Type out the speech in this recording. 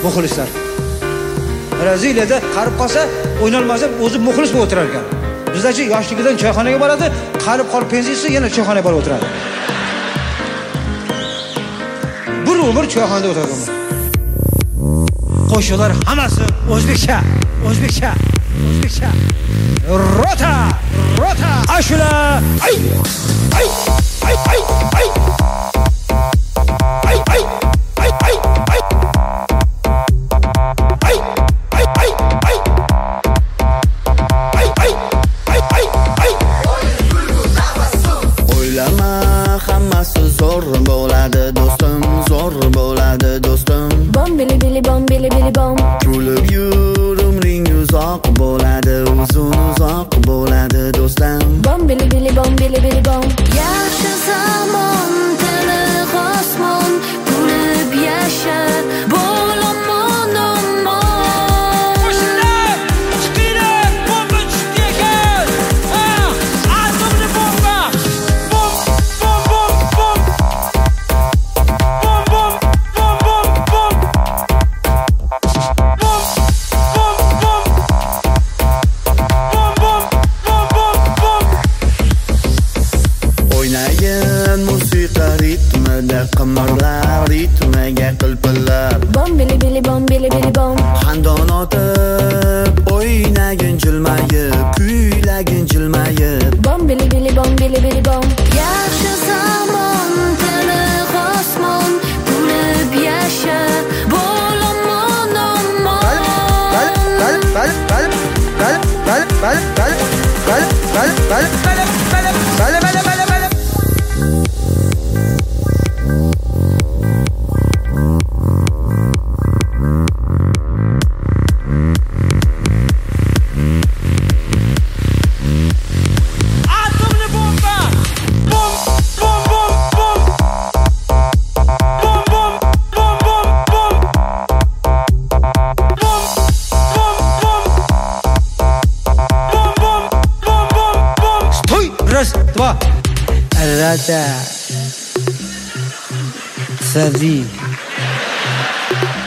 muxlislar. Braziliyada qarib qolsa, o'ynalmasa o'zi muxlis bo'lib o'tirar ekan. Bizdachi yoshligidan choyxonaga boradi, qarib qolib pensiyasi yana choyxonaga borib o'tiradi. Bir umr choyxonada o'tiradi. Qo'shiqlar hammasi o'zbekcha, o'zbekcha, o'zbekcha. Rota, rota, ashula, ay, ay, ay, ay, ay. Ay, ay, ay, ay, ay. Ay, ay, ay, ay. Ay, ay, ay, ay, ay. O'ylama, hammasi zo'r bo'ladi do'stim, zo'r bo'ladi do'stim. Bom bili bili bom bili bili bom. Kulib yur, umring uzoq bo'ladi, uzun uzoq bo'ladi do'stim. Bom bili bili bom bili bili bom. Yaxshi zamon tili xosmon, kulib yasha, bo'laman omon. Qo'shinlar, chiqinglar, bomba tushdi ekan. Atomli bomba. Bom, bom, bom, bom. Bom, bom, bom, bom, bom. Bom, bom, bom. Bom, bom, bom, bom, bom. O'ynagin musiqa ritmida qimirlar, ritmiga qilpillar. Bom bili bili bom bili bili bom. Xandon otib, o'ynagin jilmayib, kuylagin jilmayib. Bom bili bili bom bili bili bom. Yaxshi zamon tili xosmon, kulib yasha, bo'laman omon. Atomli bomba. Bom, bom, bom, bom. Bom, bom, bom, bom, bom. Bom, bom, bom. Bom, bom, bom, bom, bom. Stoy, раз, два. Rata. Sadi.